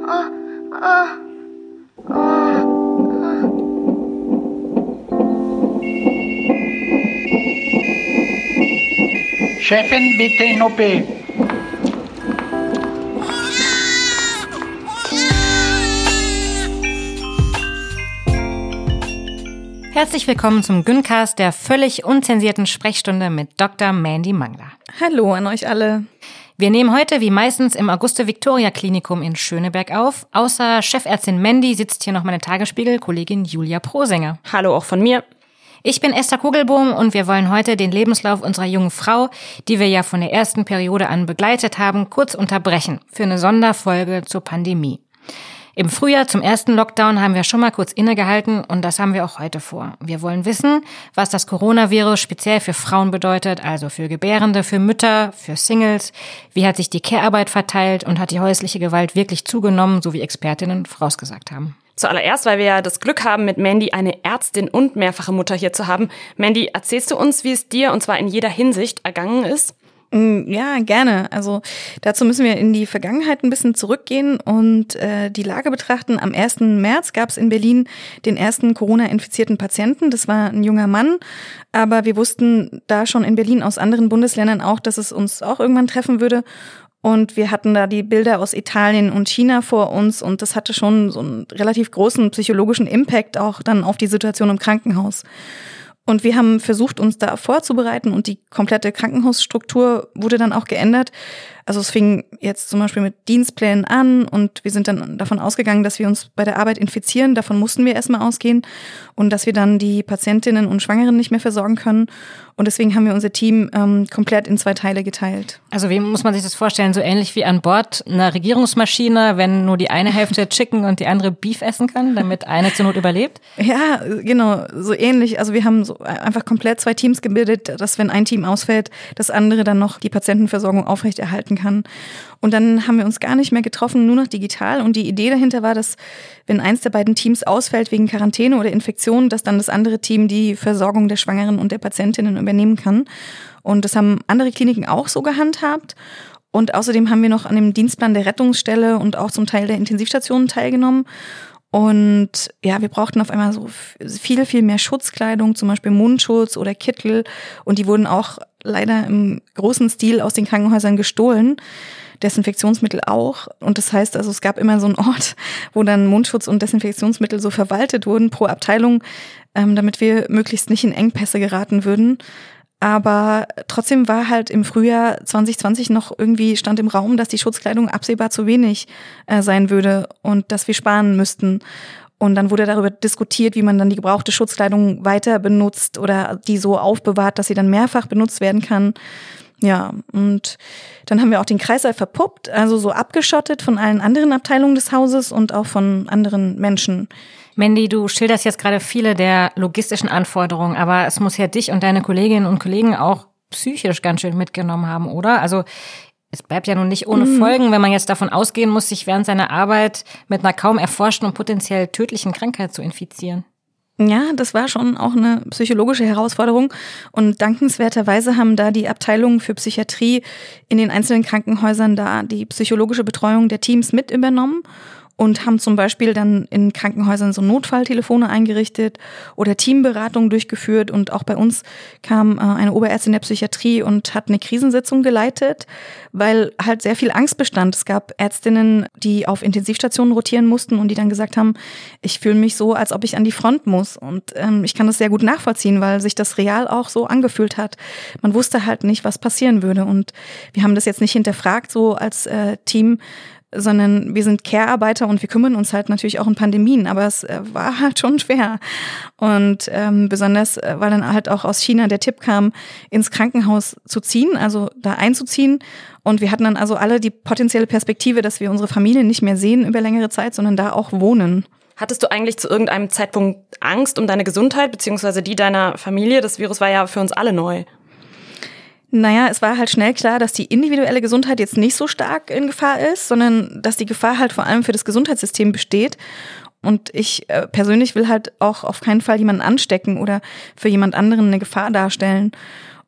Chefin, bitte in OP. Herzlich willkommen zum Gyncast, der völlig unzensierten Sprechstunde mit Dr. Mandy Mangler. Hallo an euch alle. Wir nehmen heute wie meistens im Auguste-Victoria-Klinikum in Schöneberg auf. Außer Chefärztin Mandy sitzt hier noch meine Tagesspiegel-Kollegin Julia Prosänger. Hallo auch von mir. Ich bin Esther Kugelbohm und wir wollen heute den Lebenslauf unserer jungen Frau, die wir ja von der ersten Periode an begleitet haben, kurz unterbrechen für eine Sonderfolge zur Pandemie. Im Frühjahr zum ersten Lockdown haben wir schon mal kurz innegehalten und das haben wir auch heute vor. Wir wollen wissen, was das Coronavirus speziell für Frauen bedeutet, also für Gebärende, für Mütter, für Singles. Wie hat sich die Care-Arbeit verteilt und hat die häusliche Gewalt wirklich zugenommen, so wie Expertinnen vorausgesagt haben. Zuallererst, weil wir ja das Glück haben, mit Mandy eine Ärztin und mehrfache Mutter hier zu haben. Mandy, erzählst du uns, wie es dir, und zwar in jeder Hinsicht, ergangen ist? Ja, gerne. Also dazu müssen wir in die Vergangenheit ein bisschen zurückgehen und die Lage betrachten. Am 1. März gab es in Berlin den ersten Corona-infizierten Patienten. Das war ein junger Mann, aber wir wussten da schon in Berlin aus anderen Bundesländern auch, dass es uns auch irgendwann treffen würde. Und wir hatten da die Bilder aus Italien und China vor uns und das hatte schon so einen relativ großen psychologischen Impact auch dann auf die Situation im Krankenhaus. Und wir haben versucht, uns da vorzubereiten und die komplette Krankenhausstruktur wurde dann auch geändert. Also es fing jetzt zum Beispiel mit Dienstplänen an und wir sind dann davon ausgegangen, dass wir uns bei der Arbeit infizieren. Davon mussten wir erstmal ausgehen und dass wir dann die Patientinnen und Schwangeren nicht mehr versorgen können. Und deswegen haben wir unser Team komplett in 2 Teile geteilt. Also wie muss man sich das vorstellen? So ähnlich wie an Bord einer Regierungsmaschine, wenn nur die eine Hälfte Chicken und die andere Beef essen kann, damit eine zur Not überlebt? Ja, genau, so ähnlich. Also wir haben so einfach komplett 2 Teams gebildet, dass wenn ein Team ausfällt, das andere dann noch die Patientenversorgung aufrechterhalten kann. Und dann haben wir uns gar nicht mehr getroffen, nur noch digital. Und die Idee dahinter war, dass wenn eins der beiden Teams ausfällt wegen Quarantäne oder Infektion, dass dann das andere Team die Versorgung der Schwangeren und der Patientinnen übernehmen kann. Und das haben andere Kliniken auch so gehandhabt. Und außerdem haben wir noch an dem Dienstplan der Rettungsstelle und auch zum Teil der Intensivstationen teilgenommen. Und ja, wir brauchten auf einmal so viel, viel mehr Schutzkleidung, zum Beispiel Mundschutz oder Kittel. Und die wurden auch leider im großen Stil aus den Krankenhäusern gestohlen. Desinfektionsmittel auch. Und das heißt also, es gab immer so einen Ort, wo dann Mundschutz und Desinfektionsmittel so verwaltet wurden pro Abteilung, damit wir möglichst nicht in Engpässe geraten würden. Aber trotzdem war halt im Frühjahr 2020 noch irgendwie stand im Raum, dass die Schutzkleidung absehbar zu wenig sein würde und dass wir sparen müssten. Und dann wurde darüber diskutiert, wie man dann die gebrauchte Schutzkleidung weiter benutzt oder die so aufbewahrt, dass sie dann mehrfach benutzt werden kann. Ja, und dann haben wir auch den Kreißsaal verpuppt, also so abgeschottet von allen anderen Abteilungen des Hauses und auch von anderen Menschen. Mandy, du schilderst jetzt gerade viele der logistischen Anforderungen, aber es muss ja dich und deine Kolleginnen und Kollegen auch psychisch ganz schön mitgenommen haben, oder? Also es bleibt ja nun nicht ohne Folgen, wenn man jetzt davon ausgehen muss, sich während seiner Arbeit mit einer kaum erforschten und potenziell tödlichen Krankheit zu infizieren. Ja, das war schon auch eine psychologische Herausforderung und dankenswerterweise haben da die Abteilungen für Psychiatrie in den einzelnen Krankenhäusern da die psychologische Betreuung der Teams mit übernommen und haben zum Beispiel dann in Krankenhäusern so Notfalltelefone eingerichtet oder Teamberatung durchgeführt. Und auch bei uns kam eine Oberärztin der Psychiatrie und hat eine Krisensitzung geleitet, weil halt sehr viel Angst bestand. Es gab Ärztinnen, die auf Intensivstationen rotieren mussten und die dann gesagt haben, ich fühle mich so, als ob ich an die Front muss. Und ich kann das sehr gut nachvollziehen, weil sich das real auch so angefühlt hat. Man wusste halt nicht, was passieren würde. Und wir haben das jetzt nicht hinterfragt, so als Team, sondern wir sind Care-Arbeiter und wir kümmern uns halt natürlich auch in Pandemien, aber es war halt schon schwer. Und besonders, weil dann halt auch aus China der Tipp kam, ins Krankenhaus zu ziehen, also da einzuziehen. Und wir hatten dann also alle die potenzielle Perspektive, dass wir unsere Familie nicht mehr sehen über längere Zeit, sondern da auch wohnen. Hattest du eigentlich zu irgendeinem Zeitpunkt Angst um deine Gesundheit, beziehungsweise die deiner Familie? Das Virus war ja für uns alle neu. Naja, es war halt schnell klar, dass die individuelle Gesundheit jetzt nicht so stark in Gefahr ist, sondern dass die Gefahr halt vor allem für das Gesundheitssystem besteht. Und ich persönlich will halt auch auf keinen Fall jemanden anstecken oder für jemand anderen eine Gefahr darstellen.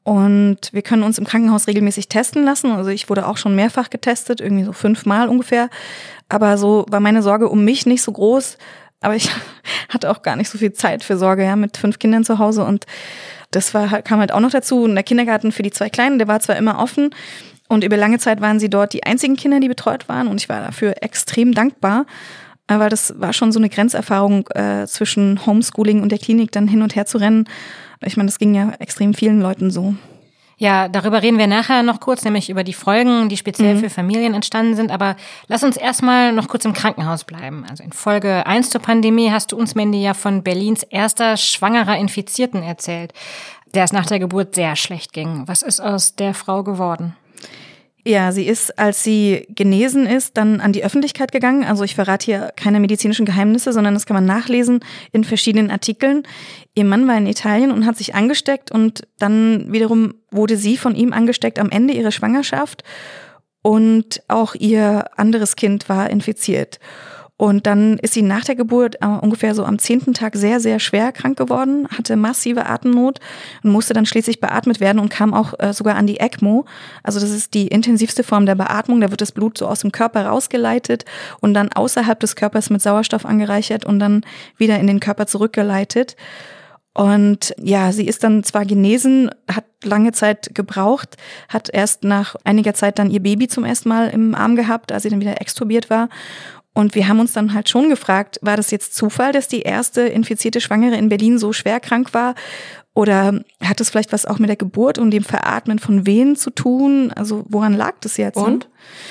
Und wir können uns im Krankenhaus regelmäßig testen lassen. Also ich wurde auch schon mehrfach getestet, irgendwie so 5-mal ungefähr. Aber so war meine Sorge um mich nicht so groß. Aber ich hatte auch gar nicht so viel Zeit für Sorge, ja, mit 5 Kindern zu Hause. Und das kam halt auch noch dazu. Und der Kindergarten für die 2 Kleinen, der war zwar immer offen. Und über lange Zeit waren sie dort die einzigen Kinder, die betreut waren. Und ich war dafür extrem dankbar. Aber das war schon so eine Grenzerfahrung zwischen Homeschooling und der Klinik, dann hin und her zu rennen. Ich meine, das ging ja extrem vielen Leuten so. Ja, darüber reden wir nachher noch kurz, nämlich über die Folgen, die speziell für Familien entstanden sind. Aber lass uns erstmal noch kurz im Krankenhaus bleiben. Also in Folge 1 zur Pandemie hast du uns, Mandy, ja von Berlins erster schwangerer Infizierten erzählt, der es nach der Geburt sehr schlecht ging. Was ist aus der Frau geworden? Ja, sie ist, als sie genesen ist, dann an die Öffentlichkeit gegangen. Also ich verrate hier keine medizinischen Geheimnisse, sondern das kann man nachlesen in verschiedenen Artikeln. Ihr Mann war in Italien und hat sich angesteckt und dann wiederum wurde sie von ihm angesteckt am Ende ihrer Schwangerschaft und auch ihr anderes Kind war infiziert. Und dann ist sie nach der Geburt ungefähr so am 10. Tag sehr, sehr schwer krank geworden, hatte massive Atemnot und musste dann schließlich beatmet werden und kam auch sogar an die ECMO. Also das ist die intensivste Form der Beatmung. Da wird das Blut so aus dem Körper rausgeleitet und dann außerhalb des Körpers mit Sauerstoff angereichert und dann wieder in den Körper zurückgeleitet. Und ja, sie ist dann zwar genesen, hat lange Zeit gebraucht, hat erst nach einiger Zeit dann ihr Baby zum ersten Mal im Arm gehabt, als sie dann wieder extubiert war. Und wir haben uns dann halt schon gefragt, war das jetzt Zufall, dass die erste infizierte Schwangere in Berlin so schwer krank war? Oder hat es vielleicht was auch mit der Geburt und dem Veratmen von Wehen zu tun? Also woran lag das jetzt? Und?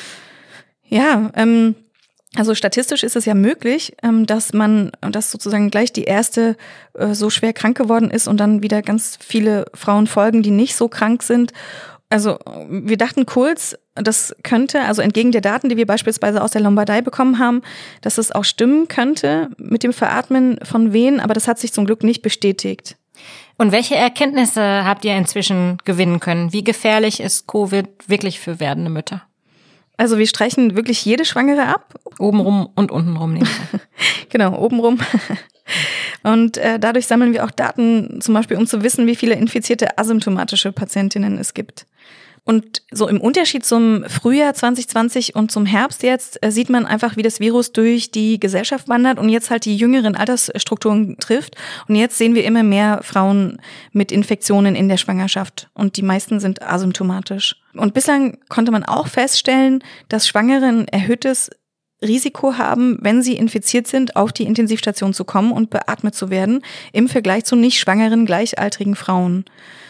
Ja, also statistisch ist es ja möglich, dass sozusagen gleich die erste so schwer krank geworden ist und dann wieder ganz viele Frauen folgen, die nicht so krank sind. Also wir dachten kurz, das könnte, also entgegen der Daten, die wir beispielsweise aus der Lombardei bekommen haben, dass es auch stimmen könnte mit dem Veratmen von Wehen, aber das hat sich zum Glück nicht bestätigt. Und welche Erkenntnisse habt ihr inzwischen gewinnen können? Wie gefährlich ist Covid wirklich für werdende Mütter? Also wir streichen wirklich jede Schwangere ab. Obenrum und untenrum nicht. Genau, obenrum. Und dadurch sammeln wir auch Daten, zum Beispiel um zu wissen, wie viele infizierte asymptomatische Patientinnen es gibt. Und so im Unterschied zum Frühjahr 2020 und zum Herbst jetzt sieht man einfach, wie das Virus durch die Gesellschaft wandert und jetzt halt die jüngeren Altersstrukturen trifft. Und jetzt sehen wir immer mehr Frauen mit Infektionen in der Schwangerschaft und die meisten sind asymptomatisch. Und bislang konnte man auch feststellen, dass Schwangere ein erhöhtes Risiko haben, wenn sie infiziert sind, auf die Intensivstation zu kommen und beatmet zu werden, im Vergleich zu nicht schwangeren, gleichaltrigen Frauen.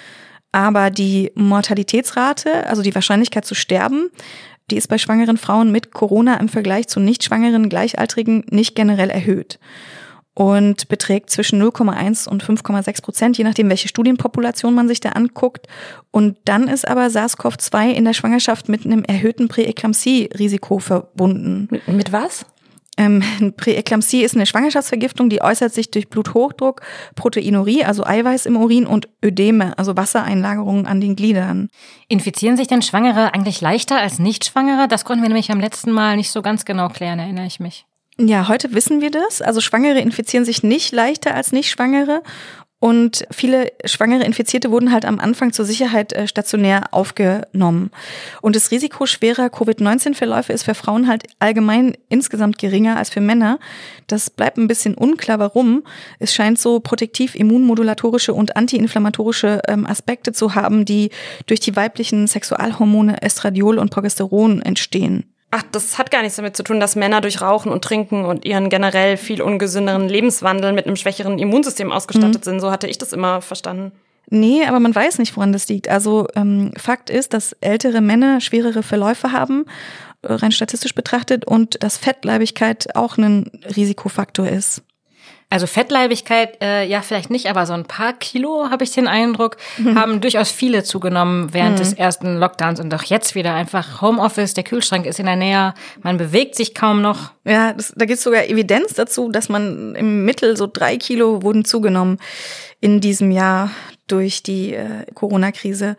Aber die Mortalitätsrate, also die Wahrscheinlichkeit zu sterben, die ist bei schwangeren Frauen mit Corona im Vergleich zu nicht schwangeren, gleichaltrigen nicht generell erhöht und beträgt zwischen 0,1 und 5,6%, je nachdem, welche Studienpopulation man sich da anguckt. Und dann ist aber SARS-CoV-2 in der Schwangerschaft mit einem erhöhten Präeklampsie-Risiko verbunden. Mit was? Präeklampsie ist eine Schwangerschaftsvergiftung, die äußert sich durch Bluthochdruck, Proteinurie, also Eiweiß im Urin und Ödeme, also Wassereinlagerungen an den Gliedern. Infizieren sich denn Schwangere eigentlich leichter als Nicht-Schwangere? Das konnten wir nämlich am letzten Mal nicht so ganz genau klären, erinnere ich mich. Ja, heute wissen wir das. Also Schwangere infizieren sich nicht leichter als Nicht-Schwangere. Und viele schwangere Infizierte wurden halt am Anfang zur Sicherheit stationär aufgenommen. Und das Risiko schwerer Covid-19-Verläufe ist für Frauen halt allgemein insgesamt geringer als für Männer. Das bleibt ein bisschen unklar, warum. Es scheint so protektiv immunmodulatorische und antiinflammatorische Aspekte zu haben, die durch die weiblichen Sexualhormone Estradiol und Progesteron entstehen. Ach, das hat gar nichts damit zu tun, dass Männer durch Rauchen und Trinken und ihren generell viel ungesünderen Lebenswandel mit einem schwächeren Immunsystem ausgestattet sind. So hatte ich das immer verstanden. Nee, aber man weiß nicht, woran das liegt. Also Fakt ist, dass ältere Männer schwerere Verläufe haben, rein statistisch betrachtet, und dass Fettleibigkeit auch ein Risikofaktor ist. Also Fettleibigkeit, ja vielleicht nicht, aber so ein paar Kilo, habe ich den Eindruck, haben durchaus viele zugenommen während des ersten Lockdowns und auch jetzt wieder einfach Homeoffice, der Kühlschrank ist in der Nähe, man bewegt sich kaum noch. Ja, da gibt es sogar Evidenz dazu, dass man im Mittel so 3 Kilo wurden zugenommen in diesem Jahr durch die Corona-Krise.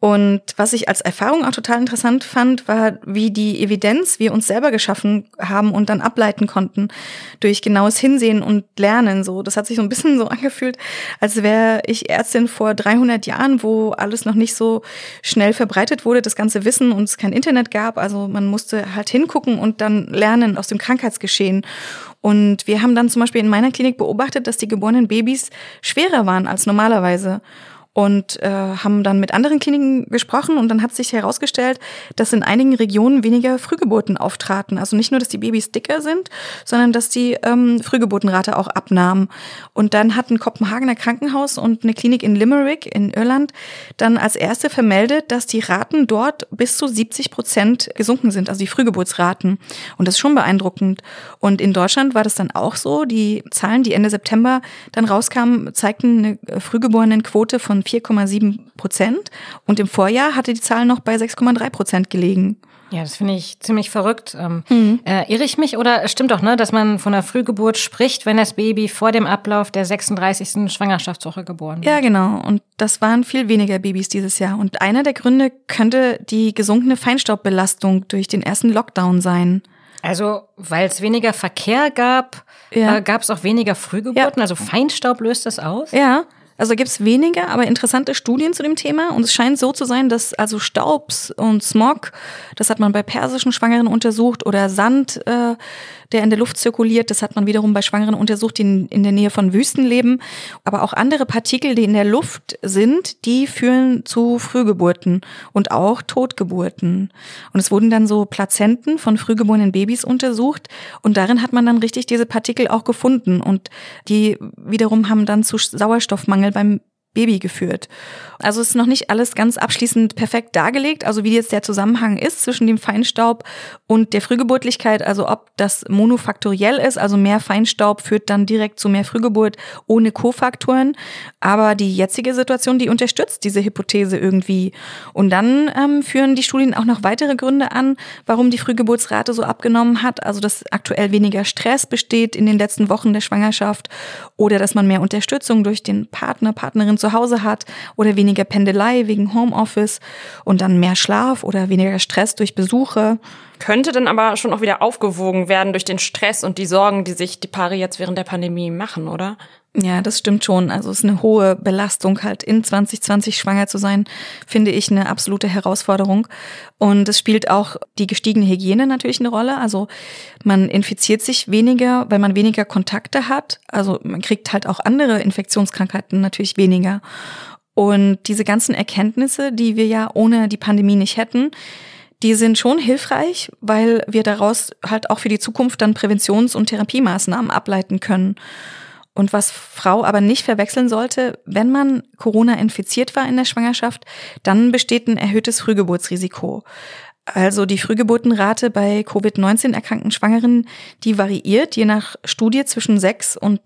Und was ich als Erfahrung auch total interessant fand, war, wie die Evidenz wir uns selber geschaffen haben und dann ableiten konnten durch genaues Hinsehen und Lernen. So, das hat sich so ein bisschen so angefühlt, als wäre ich Ärztin vor 300 Jahren, wo alles noch nicht so schnell verbreitet wurde, das ganze Wissen und es kein Internet gab. Also man musste halt hingucken und dann lernen aus dem Krankheitsgeschehen. Und wir haben dann zum Beispiel in meiner Klinik beobachtet, dass die geborenen Babys schwerer waren als normalerweise. Und haben dann mit anderen Kliniken gesprochen und dann hat sich herausgestellt, dass in einigen Regionen weniger Frühgeburten auftraten. Also nicht nur, dass die Babys dicker sind, sondern dass die Frühgeburtenrate auch abnahm. Und dann hat ein Kopenhagener Krankenhaus und eine Klinik in Limerick in Irland dann als erste vermeldet, dass die Raten dort bis zu 70% gesunken sind, also die Frühgeburtsraten. Und das ist schon beeindruckend. Und in Deutschland war das dann auch so. Die Zahlen, die Ende September dann rauskamen, zeigten eine Frühgeborenenquote von 4,7% und im Vorjahr hatte die Zahl noch bei 6,3% gelegen. Ja, das finde ich ziemlich verrückt. Irre ich mich oder stimmt doch, ne, dass man von einer Frühgeburt spricht, wenn das Baby vor dem Ablauf der 36. Schwangerschaftswoche geboren wird? Ja, genau. Und das waren viel weniger Babys dieses Jahr. Und einer der Gründe könnte die gesunkene Feinstaubbelastung durch den ersten Lockdown sein. Also, weil es weniger Verkehr gab, gab es auch weniger Frühgeburten? Ja. Also Feinstaub löst das aus? Ja. Also gibt's wenige, aber interessante Studien zu dem Thema. Und es scheint so zu sein, dass also Staubs und Smog, das hat man bei persischen Schwangeren untersucht, oder Sand, der in der Luft zirkuliert, das hat man wiederum bei Schwangeren untersucht, die in der Nähe von Wüsten leben. Aber auch andere Partikel, die in der Luft sind, die führen zu Frühgeburten und auch Totgeburten. Und es wurden dann so Plazenten von frühgeborenen Babys untersucht und darin hat man dann richtig diese Partikel auch gefunden. Und die wiederum haben dann zu Sauerstoffmangel beim Baby geführt. Also es ist noch nicht alles ganz abschließend perfekt dargelegt, also wie jetzt der Zusammenhang ist zwischen dem Feinstaub und der Frühgeburtlichkeit, also ob das monofaktoriell ist, also mehr Feinstaub führt dann direkt zu mehr Frühgeburt ohne Kofaktoren. Aber die jetzige Situation, die unterstützt diese Hypothese irgendwie. Und dann führen die Studien auch noch weitere Gründe an, warum die Frühgeburtsrate so abgenommen hat. Also dass aktuell weniger Stress besteht in den letzten Wochen der Schwangerschaft oder dass man mehr Unterstützung durch den Partnerin zu Hause hat oder weniger Pendelei wegen Homeoffice und dann mehr Schlaf oder weniger Stress durch Besuche. Könnte dann aber schon auch wieder aufgewogen werden durch den Stress und die Sorgen, die sich die Paare jetzt während der Pandemie machen, oder? Ja, das stimmt schon. Also es ist eine hohe Belastung, halt in 2020 schwanger zu sein, finde ich eine absolute Herausforderung. Und es spielt auch die gestiegene Hygiene natürlich eine Rolle. Also man infiziert sich weniger, weil man weniger Kontakte hat. Also man kriegt halt auch andere Infektionskrankheiten natürlich weniger. Und diese ganzen Erkenntnisse, die wir ja ohne die Pandemie nicht hätten, die sind schon hilfreich, weil wir daraus halt auch für die Zukunft dann Präventions- und Therapiemaßnahmen ableiten können. Und was Frau aber nicht verwechseln sollte, wenn man Corona infiziert war in der Schwangerschaft, dann besteht ein erhöhtes Frühgeburtsrisiko. Also die Frühgeburtenrate bei Covid-19 erkrankten Schwangeren, die variiert je nach Studie zwischen 6 und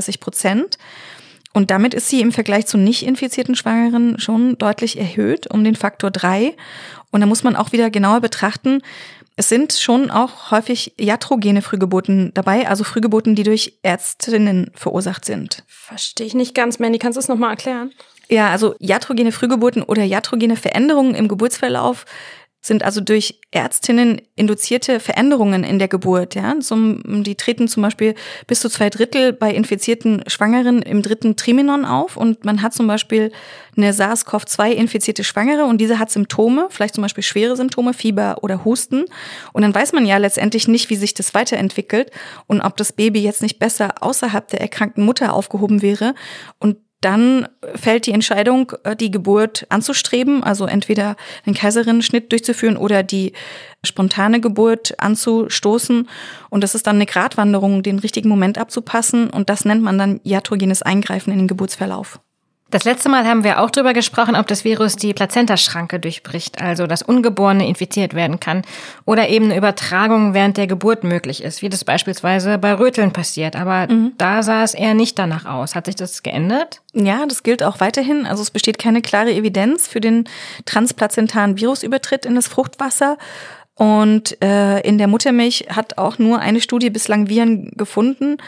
39%. Und damit ist sie im Vergleich zu nicht infizierten Schwangeren schon deutlich erhöht, um den Faktor 3. Und da muss man auch wieder genauer betrachten, es sind schon auch häufig iatrogene Frühgeburten dabei, also Frühgeburten, die durch Ärztinnen verursacht sind. Verstehe ich nicht ganz, Mandy, kannst du es nochmal erklären? Ja, also iatrogene Frühgeburten oder iatrogene Veränderungen im Geburtsverlauf sind also durch Ärztinnen induzierte Veränderungen in der Geburt. Ja, die treten zum Beispiel bis zu 2/3 bei infizierten Schwangeren im 3. Trimenon auf und man hat zum Beispiel eine SARS-CoV-2-infizierte Schwangere und diese hat Symptome, vielleicht zum Beispiel schwere Symptome, Fieber oder Husten. Und dann weiß man ja letztendlich nicht, wie sich das weiterentwickelt und ob das Baby jetzt nicht besser außerhalb der erkrankten Mutter aufgehoben wäre. Und dann fällt die Entscheidung, die Geburt anzustreben, also entweder einen Kaiserschnitt durchzuführen oder die spontane Geburt anzustoßen. Und das ist dann eine Gratwanderung, den richtigen Moment abzupassen. Und das nennt man dann iatrogenes Eingreifen in den Geburtsverlauf. Das letzte Mal haben wir auch darüber gesprochen, ob das Virus die Plazentaschranke durchbricht, also dass Ungeborene infiziert werden kann oder eben eine Übertragung während der Geburt möglich ist, wie das beispielsweise bei Röteln passiert. Aber da sah es eher nicht danach aus. Hat sich das geändert? Ja, das gilt auch weiterhin. Also es besteht keine klare Evidenz für den transplazentaren Virusübertritt in das Fruchtwasser. Und in der Muttermilch hat auch nur eine Studie bislang Viren gefunden.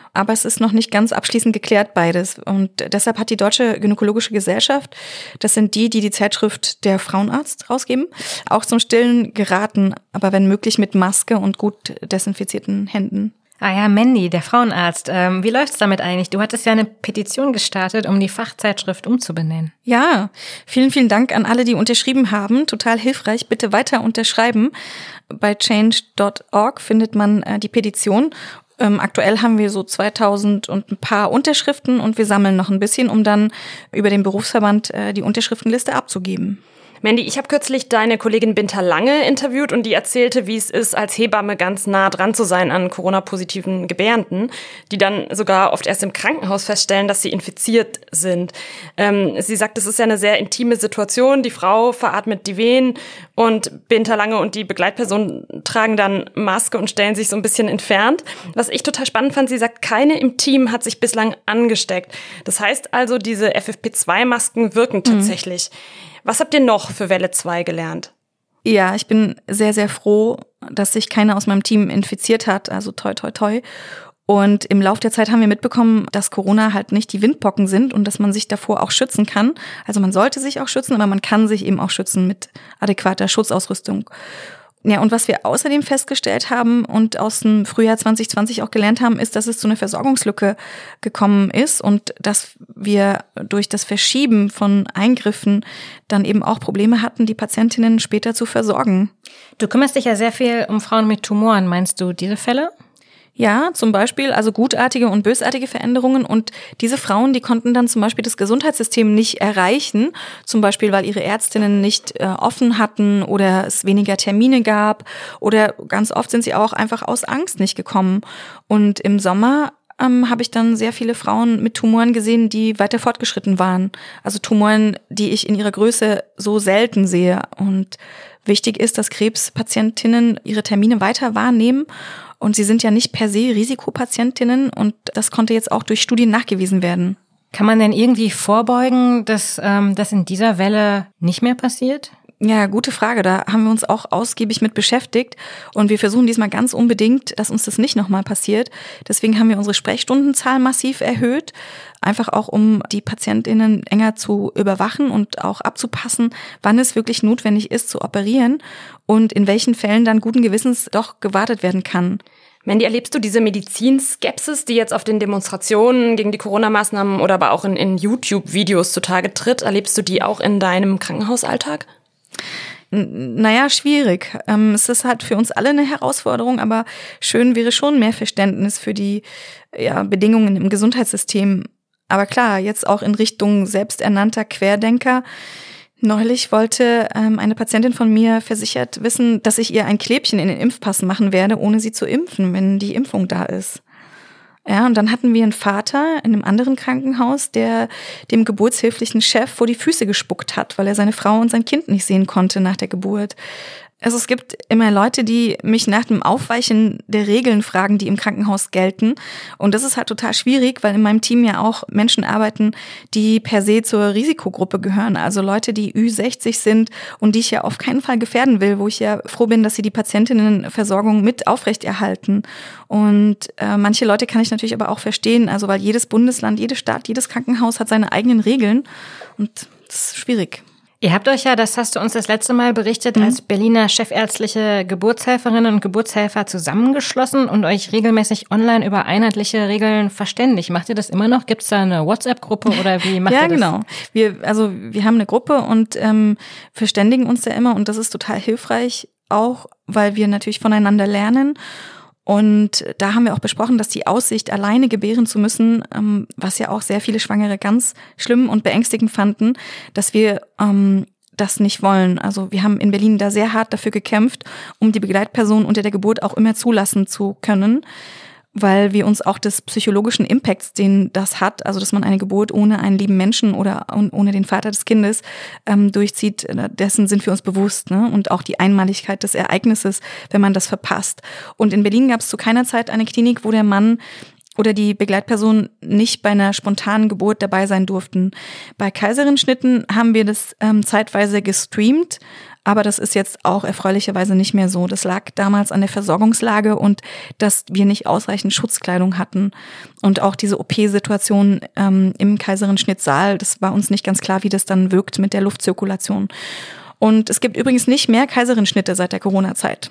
Aber es ist noch nicht ganz abschließend geklärt, beides. Und deshalb hat die Deutsche Gynäkologische Gesellschaft, das sind die Zeitschrift Der Frauenarzt rausgeben, auch zum Stillen geraten, aber wenn möglich mit Maske und gut desinfizierten Händen. Ah ja, Mandy, der Frauenarzt. Wie läuft's damit eigentlich? Du hattest ja eine Petition gestartet, um die Fachzeitschrift umzubenennen. Ja, vielen, vielen Dank an alle, die unterschrieben haben. Total hilfreich. Bitte weiter unterschreiben. Bei change.org findet man die Petition. Aktuell haben wir so 2000 und ein paar Unterschriften und wir sammeln noch ein bisschen, um dann über den Berufsverband die Unterschriftenliste abzugeben. Mandy, ich habe kürzlich deine Kollegin Binta Lange interviewt und die erzählte, wie es ist, als Hebamme ganz nah dran zu sein an Corona-positiven Gebärenden, die dann sogar oft erst im Krankenhaus feststellen, dass sie infiziert sind. Sie sagt, es ist ja eine sehr intime Situation, die Frau veratmet die Wehen und Binta Lange und die Begleitperson tragen dann Maske und stellen sich so ein bisschen entfernt. Was ich total spannend fand, sie sagt, keine im Team hat sich bislang angesteckt. Das heißt also, diese FFP2-Masken wirken tatsächlich. Was habt ihr noch für Welle 2 gelernt? Ja, ich bin sehr, sehr froh, dass sich keiner aus meinem Team infiziert hat, also toi, toi, toi. Und im Lauf der Zeit haben wir mitbekommen, dass Corona halt nicht die Windpocken sind und dass man sich davor auch schützen kann. Also man sollte sich auch schützen, aber man kann sich eben auch schützen mit adäquater Schutzausrüstung. Ja, und was wir außerdem festgestellt haben und aus dem Frühjahr 2020 auch gelernt haben, ist, dass es zu einer Versorgungslücke gekommen ist und dass wir durch das Verschieben von Eingriffen dann eben auch Probleme hatten, die Patientinnen später zu versorgen. Du kümmerst dich ja sehr viel um Frauen mit Tumoren. Meinst du diese Fälle? Ja, zum Beispiel also gutartige und bösartige Veränderungen und diese Frauen, die konnten dann zum Beispiel das Gesundheitssystem nicht erreichen, zum Beispiel weil ihre Ärztinnen nicht offen hatten oder es weniger Termine gab oder ganz oft sind sie auch einfach aus Angst nicht gekommen. Und im Sommer habe ich dann sehr viele Frauen mit Tumoren gesehen, die weiter fortgeschritten waren. Also Tumoren, die ich in ihrer Größe so selten sehe. Und wichtig ist, dass Krebspatientinnen ihre Termine weiter wahrnehmen. Und sie sind ja nicht per se Risikopatientinnen und das konnte jetzt auch durch Studien nachgewiesen werden. Kann man denn irgendwie vorbeugen, dass das in dieser Welle nicht mehr passiert? Ja, gute Frage. Da haben wir uns auch ausgiebig mit beschäftigt und wir versuchen diesmal ganz unbedingt, dass uns das nicht nochmal passiert. Deswegen haben wir unsere Sprechstundenzahl massiv erhöht, einfach auch um die PatientInnen enger zu überwachen und auch abzupassen, wann es wirklich notwendig ist zu operieren und in welchen Fällen dann guten Gewissens doch gewartet werden kann. Mandy, erlebst du diese Medizinskepsis, die jetzt auf den Demonstrationen gegen die Corona-Maßnahmen oder aber auch in YouTube-Videos zutage tritt? Erlebst du die auch in deinem Krankenhausalltag? Naja, schwierig. Es ist halt für uns alle eine Herausforderung, aber schön wäre schon mehr Verständnis für die Bedingungen im Gesundheitssystem. Aber klar, jetzt auch in Richtung selbsternannter Querdenker. Neulich wollte eine Patientin von mir versichert wissen, dass ich ihr ein Klebchen in den Impfpass machen werde, ohne sie zu impfen, wenn die Impfung da ist. Ja, und dann hatten wir einen Vater in einem anderen Krankenhaus, der dem geburtshilflichen Chef vor die Füße gespuckt hat, weil er seine Frau und sein Kind nicht sehen konnte nach der Geburt. Also es gibt immer Leute, die mich nach dem Aufweichen der Regeln fragen, die im Krankenhaus gelten. Und das ist halt total schwierig, weil in meinem Team ja auch Menschen arbeiten, die per se zur Risikogruppe gehören. Also Leute, die Ü60 sind und die ich ja auf keinen Fall gefährden will, wo ich ja froh bin, dass sie die Patientinnenversorgung mit aufrechterhalten. Und manche Leute kann ich natürlich aber auch verstehen, also weil jedes Bundesland, jede Stadt, jedes Krankenhaus hat seine eigenen Regeln und das ist schwierig. Ihr habt euch ja, das hast du uns das letzte Mal berichtet, als Berliner chefärztliche Geburtshelferinnen und Geburtshelfer zusammengeschlossen und euch regelmäßig online über einheitliche Regeln verständigt. Macht ihr das immer noch? Gibt es da eine WhatsApp-Gruppe oder wie macht ihr das? Ja, genau. Wir haben eine Gruppe und verständigen uns da immer und das ist total hilfreich, auch weil wir natürlich voneinander lernen. Und da haben wir auch besprochen, dass die Aussicht, alleine gebären zu müssen, was ja auch sehr viele Schwangere ganz schlimm und beängstigend fanden, dass wir das nicht wollen. Also wir haben in Berlin da sehr hart dafür gekämpft, um die Begleitperson unter der Geburt auch immer zulassen zu können, weil wir uns auch des psychologischen Impacts, den das hat, also dass man eine Geburt ohne einen lieben Menschen oder ohne den Vater des Kindes durchzieht, dessen sind wir uns bewusst, ne? Und auch die Einmaligkeit des Ereignisses, wenn man das verpasst. Und in Berlin gab es zu keiner Zeit eine Klinik, wo der Mann oder die Begleitperson nicht bei einer spontanen Geburt dabei sein durften. Bei Kaiserschnitten haben wir das zeitweise gestreamt, Aber das ist jetzt auch erfreulicherweise nicht mehr so. Das lag damals an der Versorgungslage und dass wir nicht ausreichend Schutzkleidung hatten. Und auch diese OP-Situation im Kaiserschnittsaal, das war uns nicht ganz klar, wie das dann wirkt mit der Luftzirkulation. Und es gibt übrigens nicht mehr Kaiserschnitte seit der Corona-Zeit.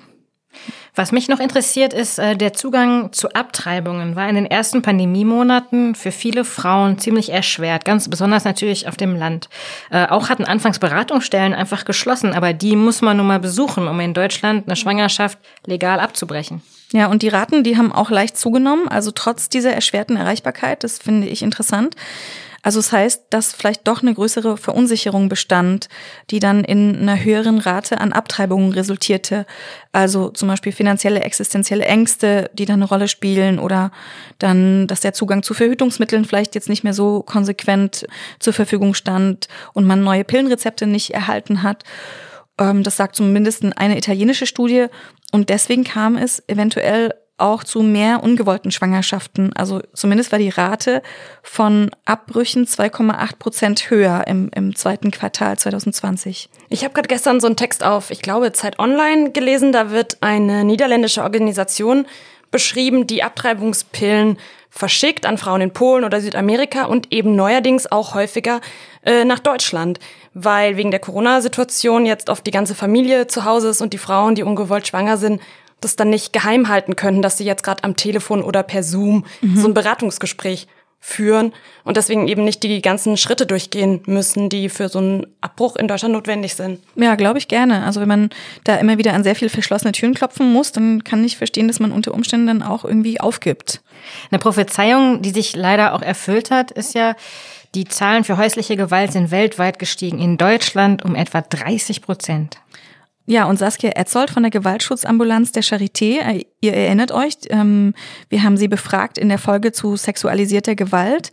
Was mich noch interessiert, ist der Zugang zu Abtreibungen. War in den ersten Pandemiemonaten für viele Frauen ziemlich erschwert, ganz besonders natürlich auf dem Land. Auch hatten anfangs Beratungsstellen einfach geschlossen, aber die muss man nun mal besuchen, um in Deutschland eine Schwangerschaft legal abzubrechen. Ja, und die Raten, die haben auch leicht zugenommen, also trotz dieser erschwerten Erreichbarkeit, das finde ich interessant. Also es heißt, dass vielleicht doch eine größere Verunsicherung bestand, die dann in einer höheren Rate an Abtreibungen resultierte. Also zum Beispiel finanzielle, existenzielle Ängste, die dann eine Rolle spielen, oder dann, dass der Zugang zu Verhütungsmitteln vielleicht jetzt nicht mehr so konsequent zur Verfügung stand und man neue Pillenrezepte nicht erhalten hat. Das sagt zumindest eine italienische Studie. Und deswegen kam es eventuell auch zu mehr ungewollten Schwangerschaften. Also zumindest war die Rate von Abbrüchen 2,8% höher im zweiten Quartal 2020. Ich habe gerade gestern so einen Text auf, ich glaube, Zeit Online gelesen. Da wird eine niederländische Organisation beschrieben, die Abtreibungspillen verschickt an Frauen in Polen oder Südamerika und eben neuerdings auch häufiger nach Deutschland, weil wegen der Corona-Situation jetzt oft die ganze Familie zu Hause ist und die Frauen, die ungewollt schwanger sind, das dann nicht geheim halten können, dass sie jetzt gerade am Telefon oder per Zoom so ein Beratungsgespräch führen und deswegen eben nicht die ganzen Schritte durchgehen müssen, die für so einen Abbruch in Deutschland notwendig sind. Ja, glaube ich gerne. Also wenn man da immer wieder an sehr viel verschlossene Türen klopfen muss, dann kann ich verstehen, dass man unter Umständen dann auch irgendwie aufgibt. Eine Prophezeiung, die sich leider auch erfüllt hat, ist ja, die Zahlen für häusliche Gewalt sind weltweit gestiegen. In Deutschland um etwa 30%. Ja, und Saskia Etzold von der Gewaltschutzambulanz der Charité, ihr erinnert euch, wir haben sie befragt in der Folge zu sexualisierter Gewalt.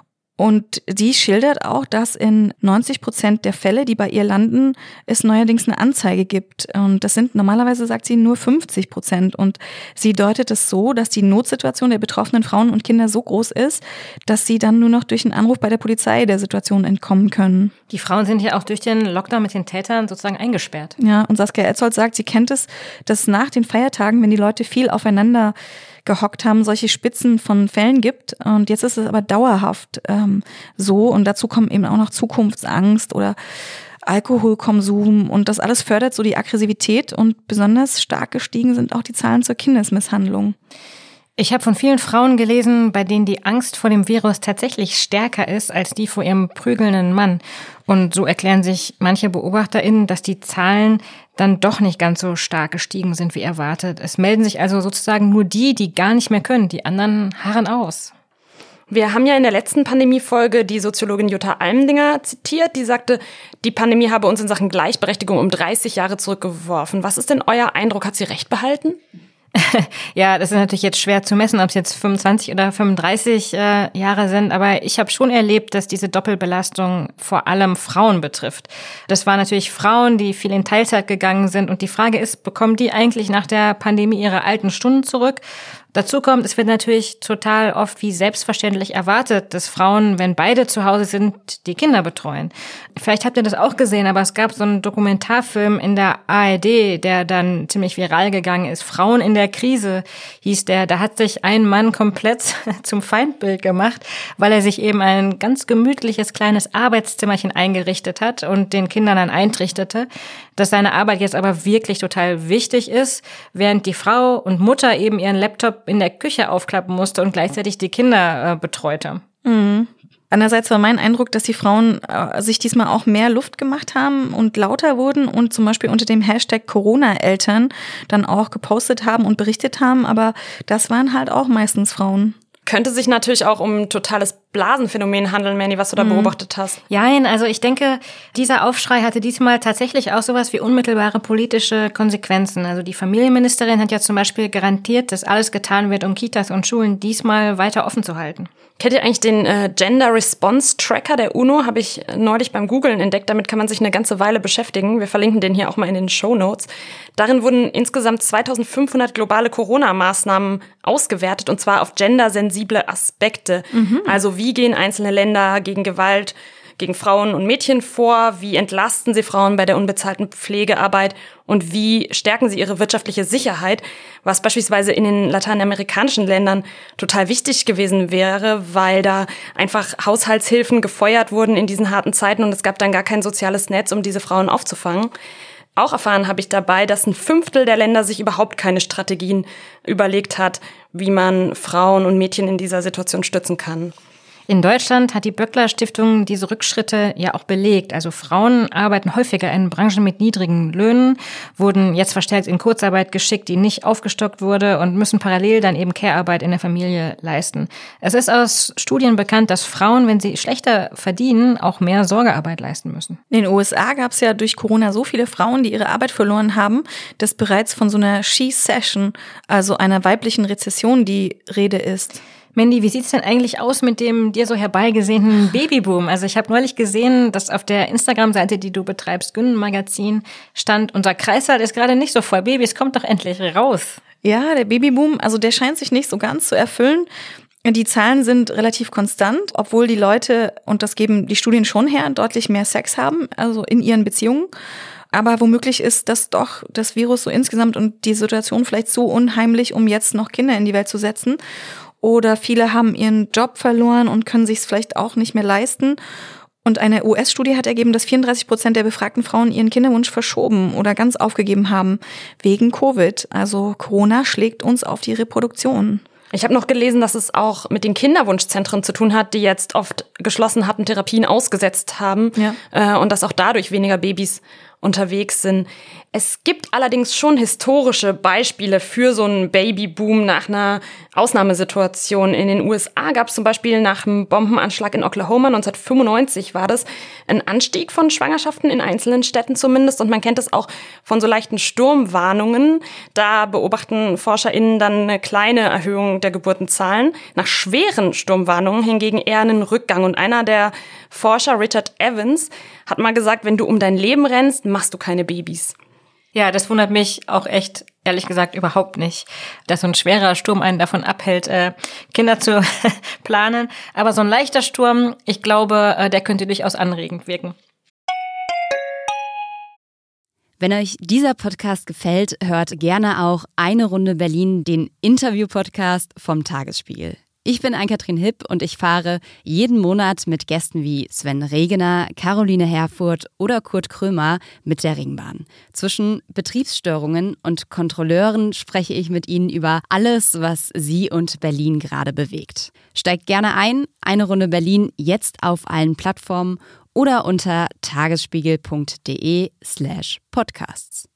Und sie schildert auch, dass in 90% der Fälle, die bei ihr landen, es neuerdings eine Anzeige gibt. Und das sind normalerweise, sagt sie, nur 50%. Und sie deutet es so, dass die Notsituation der betroffenen Frauen und Kinder so groß ist, dass sie dann nur noch durch einen Anruf bei der Polizei der Situation entkommen können. Die Frauen sind ja auch durch den Lockdown mit den Tätern sozusagen eingesperrt. Ja, und Saskia Etzold sagt, sie kennt es, dass nach den Feiertagen, wenn die Leute viel aufeinander gehockt haben, solche Spitzen von Fällen gibt. Und jetzt ist es aber dauerhaft so. Und dazu kommen eben auch noch Zukunftsangst oder Alkoholkonsum. Und das alles fördert so die Aggressivität. Und besonders stark gestiegen sind auch die Zahlen zur Kindesmisshandlung. Ich habe von vielen Frauen gelesen, bei denen die Angst vor dem Virus tatsächlich stärker ist als die vor ihrem prügelnden Mann. Und so erklären sich manche BeobachterInnen, dass die Zahlen dann doch nicht ganz so stark gestiegen sind wie erwartet. Es melden sich also sozusagen nur die gar nicht mehr können. Die anderen harren aus. Wir haben ja in der letzten Pandemiefolge die Soziologin Jutta Almendinger zitiert, die sagte, die Pandemie habe uns in Sachen Gleichberechtigung um 30 Jahre zurückgeworfen. Was ist denn euer Eindruck? Hat sie recht behalten? Ja, das ist natürlich jetzt schwer zu messen, ob es jetzt 25 oder 35 Jahre sind, aber ich habe schon erlebt, dass diese Doppelbelastung vor allem Frauen betrifft. Das waren natürlich Frauen, die viel in Teilzeit gegangen sind und die Frage ist, bekommen die eigentlich nach der Pandemie ihre alten Stunden zurück? Dazu kommt, es wird natürlich total oft wie selbstverständlich erwartet, dass Frauen, wenn beide zu Hause sind, die Kinder betreuen. Vielleicht habt ihr das auch gesehen, aber es gab so einen Dokumentarfilm in der ARD, der dann ziemlich viral gegangen ist. Frauen in der Krise hieß der. Da hat sich ein Mann komplett zum Feindbild gemacht, weil er sich eben ein ganz gemütliches kleines Arbeitszimmerchen eingerichtet hat und den Kindern dann eintrichtete, dass seine Arbeit jetzt aber wirklich total wichtig ist, während die Frau und Mutter eben ihren Laptop in der Küche aufklappen musste und gleichzeitig die Kinder betreute. Mhm. Andererseits war mein Eindruck, dass die Frauen sich diesmal auch mehr Luft gemacht haben und lauter wurden und zum Beispiel unter dem Hashtag Corona-Eltern dann auch gepostet haben und berichtet haben, aber das waren halt auch meistens Frauen. Könnte sich natürlich auch um ein totales Blasenphänomen handeln, Mandy, was du da beobachtet hast. Nein, also ich denke, dieser Aufschrei hatte diesmal tatsächlich auch sowas wie unmittelbare politische Konsequenzen. Also die Familienministerin hat ja zum Beispiel garantiert, dass alles getan wird, um Kitas und Schulen diesmal weiter offen zu halten. Kennt ihr eigentlich den Gender Response Tracker der UNO? Habe ich neulich beim Googlen entdeckt. Damit kann man sich eine ganze Weile beschäftigen. Wir verlinken den hier auch mal in den Shownotes. Darin wurden insgesamt 2500 globale Corona-Maßnahmen ausgewertet, und zwar auf gendersensible Aspekte. Also wie gehen einzelne Länder gegen Gewalt gegen Frauen und Mädchen vor? Wie entlasten sie Frauen bei der unbezahlten Pflegearbeit? Und wie stärken sie ihre wirtschaftliche Sicherheit? Was beispielsweise in den lateinamerikanischen Ländern total wichtig gewesen wäre, weil da einfach Haushaltshilfen gefeuert wurden in diesen harten Zeiten und es gab dann gar kein soziales Netz, um diese Frauen aufzufangen. Auch erfahren habe ich dabei, dass 1/5 der Länder sich überhaupt keine Strategien überlegt hat, wie man Frauen und Mädchen in dieser Situation stützen kann. In Deutschland hat die Böckler-Stiftung diese Rückschritte ja auch belegt. Also Frauen arbeiten häufiger in Branchen mit niedrigen Löhnen, wurden jetzt verstärkt in Kurzarbeit geschickt, die nicht aufgestockt wurde und müssen parallel dann eben Care-Arbeit in der Familie leisten. Es ist aus Studien bekannt, dass Frauen, wenn sie schlechter verdienen, auch mehr Sorgearbeit leisten müssen. In den USA gab es ja durch Corona so viele Frauen, die ihre Arbeit verloren haben, dass bereits von so einer She-Cession, also einer weiblichen Rezession, die Rede ist. Mandy, wie sieht's denn eigentlich aus mit dem dir so herbeigesehnten Babyboom? Also ich habe neulich gesehen, dass auf der Instagram-Seite, die du betreibst, Gyn-Magazin, stand, unser Kreißsaal ist gerade nicht so voll Babys, kommt doch endlich raus. Ja, der Babyboom, also der scheint sich nicht so ganz zu erfüllen. Die Zahlen sind relativ konstant, obwohl die Leute, und das geben die Studien schon her, deutlich mehr Sex haben, also in ihren Beziehungen. Aber womöglich ist das doch das Virus so insgesamt und die Situation vielleicht so unheimlich, um jetzt noch Kinder in die Welt zu setzen. Oder viele haben ihren Job verloren und können sich es vielleicht auch nicht mehr leisten. Und eine US-Studie hat ergeben, dass 34% der befragten Frauen ihren Kinderwunsch verschoben oder ganz aufgegeben haben wegen Covid. Also Corona schlägt uns auf die Reproduktion. Ich habe noch gelesen, dass es auch mit den Kinderwunschzentren zu tun hat, die jetzt oft geschlossen hatten, Therapien ausgesetzt haben, und dass auch dadurch weniger Babys unterwegs sind. Es gibt allerdings schon historische Beispiele für so einen Babyboom nach einer Ausnahmesituation. In den USA gab es zum Beispiel nach dem Bombenanschlag in Oklahoma 1995 war das ein Anstieg von Schwangerschaften in einzelnen Städten zumindest. Und man kennt es auch von so leichten Sturmwarnungen. Da beobachten ForscherInnen dann eine kleine Erhöhung der Geburtenzahlen. Nach schweren Sturmwarnungen hingegen eher einen Rückgang. Und einer der Forscher, Richard Evans, hat mal gesagt, wenn du um dein Leben rennst, machst du keine Babys. Ja, das wundert mich auch echt, ehrlich gesagt, überhaupt nicht, dass so ein schwerer Sturm einen davon abhält, Kinder zu planen. Aber so ein leichter Sturm, ich glaube, der könnte durchaus anregend wirken. Wenn euch dieser Podcast gefällt, hört gerne auch Eine Runde Berlin, den Interview-Podcast vom Tagesspiegel. Ich bin Ann-Kathrin Hipp und ich fahre jeden Monat mit Gästen wie Sven Regener, Caroline Herfurth oder Kurt Krömer mit der Ringbahn. Zwischen Betriebsstörungen und Kontrolleuren spreche ich mit ihnen über alles, was sie und Berlin gerade bewegt. Steigt gerne ein, Eine Runde Berlin jetzt auf allen Plattformen oder unter tagesspiegel.de/podcasts.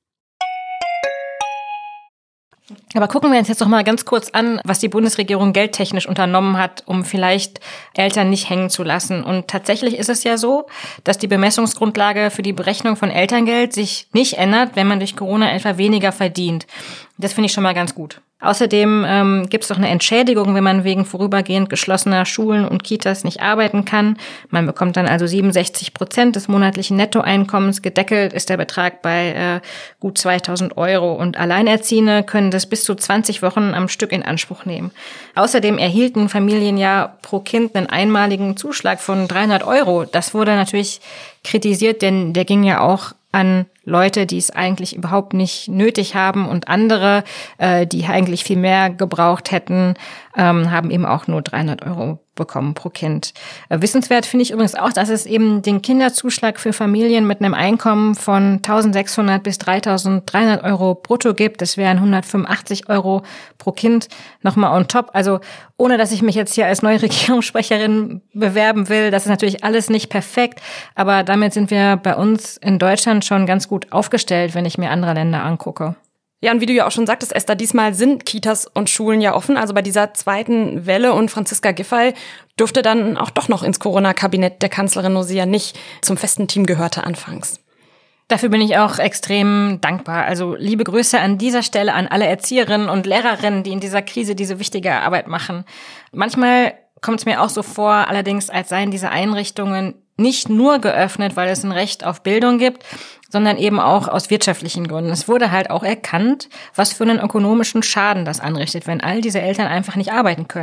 Aber gucken wir uns jetzt doch mal ganz kurz an, was die Bundesregierung geldtechnisch unternommen hat, um vielleicht Eltern nicht hängen zu lassen. Und tatsächlich ist es ja so, dass die Bemessungsgrundlage für die Berechnung von Elterngeld sich nicht ändert, wenn man durch Corona etwa weniger verdient. Das finde ich schon mal ganz gut. Außerdem gibt es doch eine Entschädigung, wenn man wegen vorübergehend geschlossener Schulen und Kitas nicht arbeiten kann. Man bekommt dann also 67% des monatlichen Nettoeinkommens. Gedeckelt ist der Betrag bei gut 2.000 €. Und Alleinerziehende können das bis zu 20 Wochen am Stück in Anspruch nehmen. Außerdem erhielten Familien ja pro Kind einen einmaligen Zuschlag von 300 €. Das wurde natürlich kritisiert, denn der ging ja auch an Leute, die es eigentlich überhaupt nicht nötig haben, und andere, die eigentlich viel mehr gebraucht hätten, haben eben auch nur 300 € bekommen pro Kind. Wissenswert finde ich übrigens auch, dass es eben den Kinderzuschlag für Familien mit einem Einkommen von 1.600 bis 3.300 € brutto gibt. Das wären 185 € pro Kind nochmal on top. Also ohne, dass ich mich jetzt hier als neue Regierungssprecherin bewerben will, das ist natürlich alles nicht perfekt, aber damit sind wir bei uns in Deutschland schon ganz gut aufgestellt, wenn ich mir andere Länder angucke. Ja, und wie du ja auch schon sagtest, Esther, diesmal sind Kitas und Schulen ja offen. Also bei dieser zweiten Welle, und Franziska Giffey durfte dann auch doch noch ins Corona-Kabinett der Kanzlerin, wo sie ja nicht zum festen Team gehörte anfangs. Dafür bin ich auch extrem dankbar. Also liebe Grüße an dieser Stelle an alle Erzieherinnen und Lehrerinnen, die in dieser Krise diese wichtige Arbeit machen. Manchmal kommt es mir auch so vor, allerdings, als seien diese Einrichtungen nicht nur geöffnet, weil es ein Recht auf Bildung gibt, sondern eben auch aus wirtschaftlichen Gründen. Es wurde halt auch erkannt, was für einen ökonomischen Schaden das anrichtet, wenn all diese Eltern einfach nicht arbeiten können.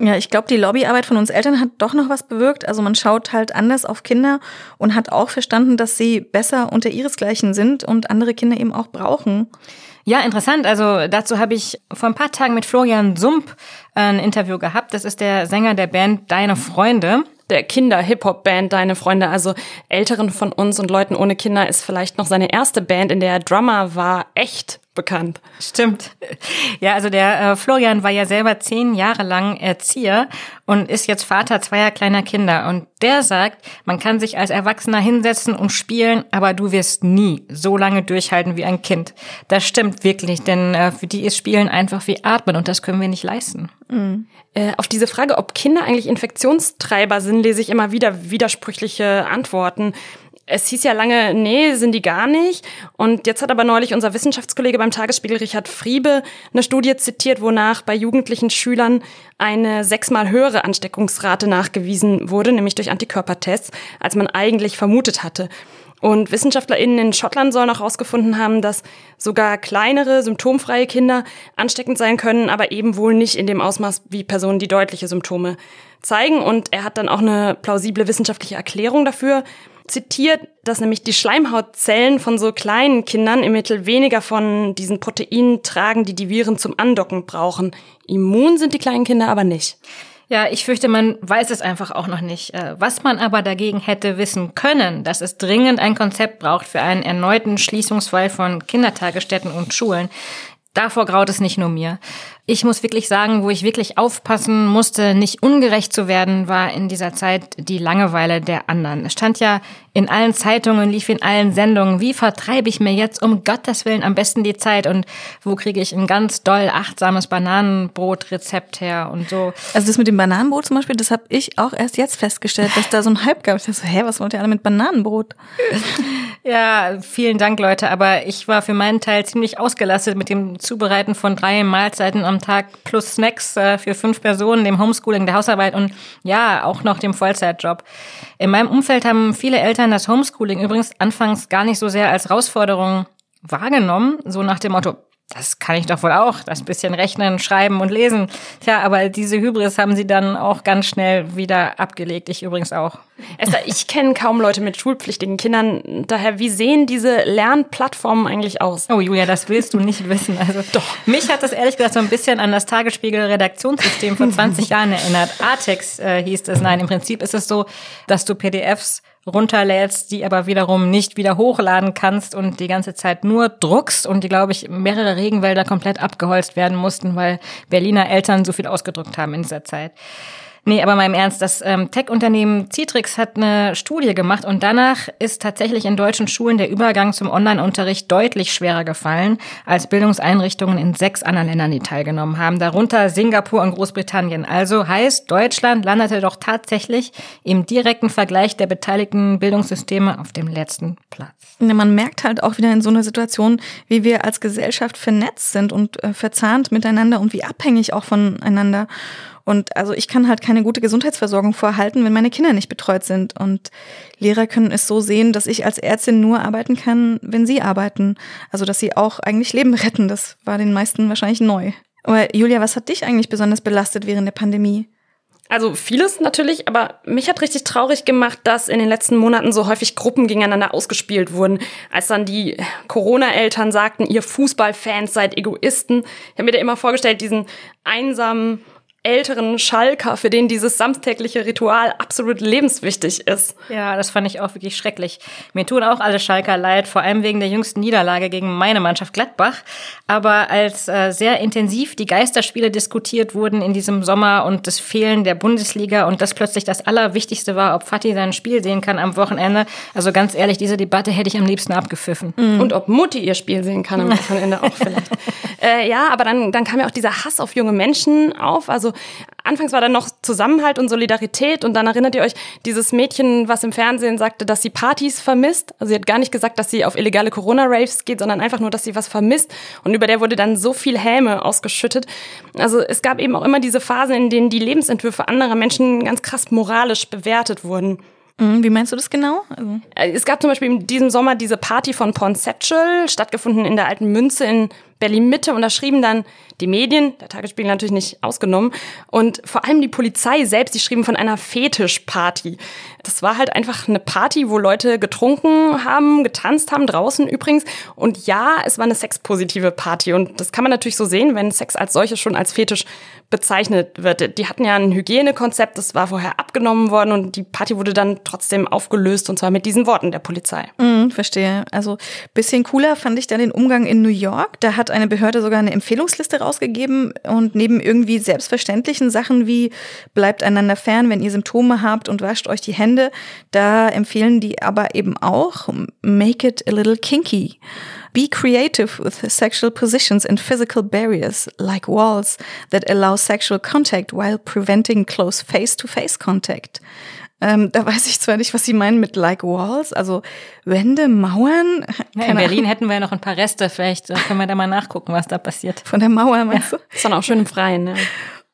Ja, ich glaube, die Lobbyarbeit von uns Eltern hat doch noch was bewirkt. Also man schaut halt anders auf Kinder und hat auch verstanden, dass sie besser unter ihresgleichen sind und andere Kinder eben auch brauchen. Ja, interessant. Also dazu habe ich vor ein paar Tagen mit Florian Sump ein Interview gehabt. Das ist der Sänger der Band Deine Freunde. Der Kinder-Hip-Hop-Band Deine Freunde, also Älteren von uns und Leuten ohne Kinder, ist vielleicht noch seine erste Band, in der er Drummer war, echt bekannt. Stimmt. Ja, also der Florian war ja selber 10 Jahre lang Erzieher und ist jetzt Vater 2 kleiner Kinder. Und der sagt, man kann sich als Erwachsener hinsetzen und spielen, aber du wirst nie so lange durchhalten wie ein Kind. Das stimmt wirklich, denn für die ist Spielen einfach wie Atmen und das können wir nicht leisten. Mhm. Auf diese Frage, ob Kinder eigentlich Infektionstreiber sind, lese ich immer wieder widersprüchliche Antworten. Es hieß ja lange, nee, sind die gar nicht. Und jetzt hat aber neulich unser Wissenschaftskollege beim Tagesspiegel, Richard Friebe, eine Studie zitiert, wonach bei jugendlichen Schülern eine 6-mal höhere Ansteckungsrate nachgewiesen wurde, nämlich durch Antikörpertests, als man eigentlich vermutet hatte. Und WissenschaftlerInnen in Schottland sollen auch herausgefunden haben, dass sogar kleinere, symptomfreie Kinder ansteckend sein können, aber eben wohl nicht in dem Ausmaß wie Personen, die deutliche Symptome zeigen. Und er hat dann auch eine plausible wissenschaftliche Erklärung dafür zitiert, dass nämlich die Schleimhautzellen von so kleinen Kindern im Mittel weniger von diesen Proteinen tragen, die die Viren zum Andocken brauchen. Immun sind die kleinen Kinder aber nicht. Ja, ich fürchte, man weiß es einfach auch noch nicht. Was man aber dagegen hätte wissen können, dass es dringend ein Konzept braucht für einen erneuten Schließungsfall von Kindertagesstätten und Schulen. Davor graut es nicht nur mir. Ich muss wirklich sagen, wo ich wirklich aufpassen musste, nicht ungerecht zu werden, war in dieser Zeit die Langeweile der anderen. Es stand ja in allen Zeitungen, lief in allen Sendungen, wie vertreibe ich mir jetzt um Gottes Willen am besten die Zeit und wo kriege ich ein ganz doll achtsames Bananenbrotrezept her und so. Also das mit dem Bananenbrot zum Beispiel, das habe ich auch erst jetzt festgestellt, dass da so ein Hype gab. Ich dachte so, was wollt ihr alle mit Bananenbrot? Ja, vielen Dank, Leute, aber ich war für meinen Teil ziemlich ausgelastet mit dem Zubereiten von 3 Mahlzeiten am Tag plus Snacks für 5 Personen, dem Homeschooling, der Hausarbeit und ja, auch noch dem Vollzeitjob. In meinem Umfeld haben viele Eltern das Homeschooling übrigens anfangs gar nicht so sehr als Herausforderung wahrgenommen, so nach dem Motto, das kann ich doch wohl auch, das bisschen rechnen, schreiben und lesen. Tja, aber diese Hybris haben sie dann auch ganz schnell wieder abgelegt. Ich übrigens auch. Esther, ich kenne kaum Leute mit schulpflichtigen Kindern. Daher, wie sehen diese Lernplattformen eigentlich aus? Oh Julia, das willst du nicht wissen. Also doch. Mich hat das ehrlich gesagt so ein bisschen an das Tagesspiegel-Redaktionssystem vor 20 Jahren erinnert. Artex hieß es. Nein, im Prinzip ist es so, dass du PDFs runterlädst, die aber wiederum nicht wieder hochladen kannst und die ganze Zeit nur druckst und die, glaube ich, mehrere Regenwälder komplett abgeholzt werden mussten, weil Berliner Eltern so viel ausgedruckt haben in dieser Zeit. Nee, aber mal im Ernst, das Tech-Unternehmen Citrix hat eine Studie gemacht und danach ist tatsächlich in deutschen Schulen der Übergang zum Online-Unterricht deutlich schwerer gefallen als Bildungseinrichtungen in 6 anderen Ländern, die teilgenommen haben, darunter Singapur und Großbritannien. Also heißt, Deutschland landete doch tatsächlich im direkten Vergleich der beteiligten Bildungssysteme auf dem letzten Platz. Ja, man merkt halt auch wieder in so einer Situation, wie wir als Gesellschaft vernetzt sind und verzahnt miteinander und wie abhängig auch voneinander. Und also ich kann halt keine gute Gesundheitsversorgung vorhalten, wenn meine Kinder nicht betreut sind. Und Lehrer können es so sehen, dass ich als Ärztin nur arbeiten kann, wenn sie arbeiten. Also dass sie auch eigentlich Leben retten. Das war den meisten wahrscheinlich neu. Aber Julia, was hat dich eigentlich besonders belastet während der Pandemie? Also vieles natürlich, aber mich hat richtig traurig gemacht, dass in den letzten Monaten so häufig Gruppen gegeneinander ausgespielt wurden. Als dann die Corona-Eltern sagten, ihr Fußballfans seid Egoisten. Ich habe mir da immer vorgestellt, diesen einsamen älteren Schalker, für den dieses samstägliche Ritual absolut lebenswichtig ist. Ja, das fand ich auch wirklich schrecklich. Mir tun auch alle Schalker leid, vor allem wegen der jüngsten Niederlage gegen meine Mannschaft Gladbach. Aber als sehr intensiv die Geisterspiele diskutiert wurden in diesem Sommer und das Fehlen der Bundesliga und das plötzlich das Allerwichtigste war, ob Fatih sein Spiel sehen kann am Wochenende. Also ganz ehrlich, diese Debatte hätte ich am liebsten abgepfiffen. Und ob Mutti ihr Spiel sehen kann am Wochenende auch vielleicht. Ja, aber dann kam ja auch dieser Hass auf junge Menschen auf. Also anfangs war da noch Zusammenhalt und Solidarität und dann erinnert ihr euch, dieses Mädchen, was im Fernsehen sagte, dass sie Partys vermisst. Also sie hat gar nicht gesagt, dass sie auf illegale Corona-Raves geht, sondern einfach nur, dass sie was vermisst. Und über der wurde dann so viel Häme ausgeschüttet. Also es gab eben auch immer diese Phasen, in denen die Lebensentwürfe anderer Menschen ganz krass moralisch bewertet wurden. Wie meinst du das genau? Es gab zum Beispiel in diesem Sommer diese Party von Pornceptual, stattgefunden in der Alten Münze in Berlin-Mitte und da schrieben dann die Medien, der Tagesspiegel natürlich nicht ausgenommen, und vor allem die Polizei selbst, die schrieben von einer Fetischparty. Das war halt einfach eine Party, wo Leute getrunken haben, getanzt haben, draußen übrigens. Und ja, es war eine sexpositive Party. Und das kann man natürlich so sehen, wenn Sex als solches schon als Fetisch bezeichnet wird. Die hatten ja ein Hygienekonzept, das war vorher abgenommen worden und die Party wurde dann trotzdem aufgelöst und zwar mit diesen Worten der Polizei. Verstehe. Also bisschen cooler fand ich dann den Umgang in New York. Da hat eine Behörde sogar eine Empfehlungsliste rausgegeben und neben irgendwie selbstverständlichen Sachen wie bleibt einander fern, wenn ihr Symptome habt und wascht euch die Hände, da empfehlen die aber eben auch make it a little kinky. Be creative with sexual positions and physical barriers, like walls that allow sexual contact while preventing close face-to-face contact. Da weiß ich zwar nicht, was Sie meinen mit like walls, also Wände, Mauern. Ja, in Berlin hätten wir ja noch ein paar Reste, vielleicht können wir da mal nachgucken, was da passiert. Von der Mauer, meinst du? Ist dann auch schön im Freien, ja.